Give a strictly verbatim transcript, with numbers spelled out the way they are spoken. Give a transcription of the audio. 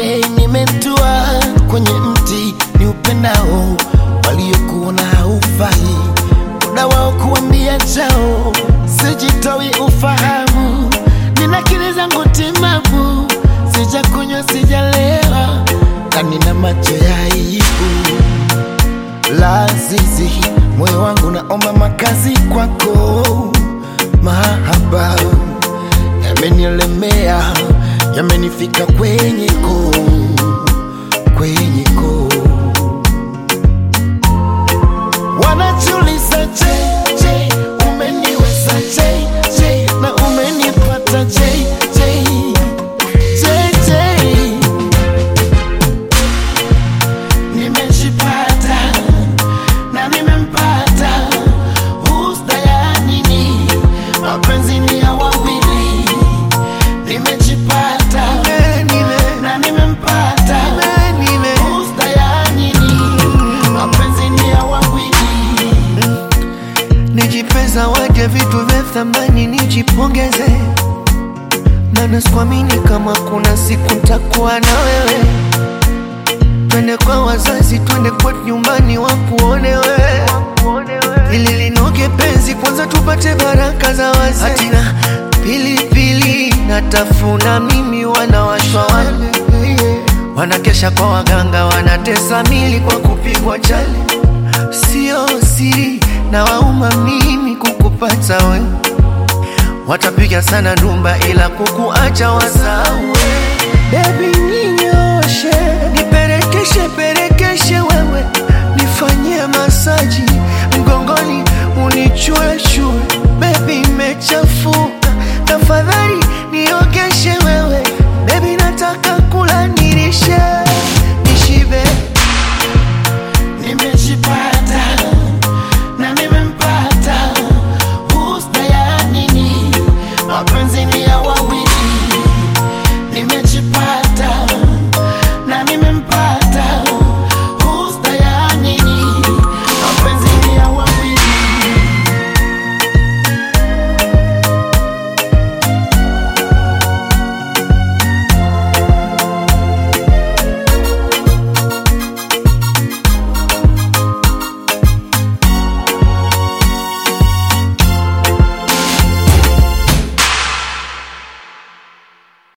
Hey, nimetua kwenye mti ni upendao, waliokuona haufai muda wao kuambia chao, sijitoi ufahamu, nina akili zangu timamu, sijakunywa sijalewa, na nina macho ya aibu. Lazizi moyo wangu naomba makazi kwako, mahaba yamenielemea, yamenifika kwenye koo, kwenye koo. Wanajiuliza je, je, umeniweza je, je, na umenipata je, je, je, je. Nimejipata na nimempata, husda ya nini, mapenzi ni ya wawili. Nimejipata na nimempata, husda ya nini, mapenzi ni ya wawili. Nijipeza waje vitu vya thamani nijipongeze, maana sikuamini kama kuna siku nitakuwa na wewe. Twende kwa wazazi, twende kwetu nyumbani wakuone wewe, ili linoge penzi kwanza tupate baraka za wazee. Hatina pili pili natafuna mimi, wanawashwa wale wanakesha kwa waganga, wanatesa mili kwa kupigwa chale. Sio siri na wauma mimi kukupata we, watapiga sana ndumba ila kukuacha wasawe. Baby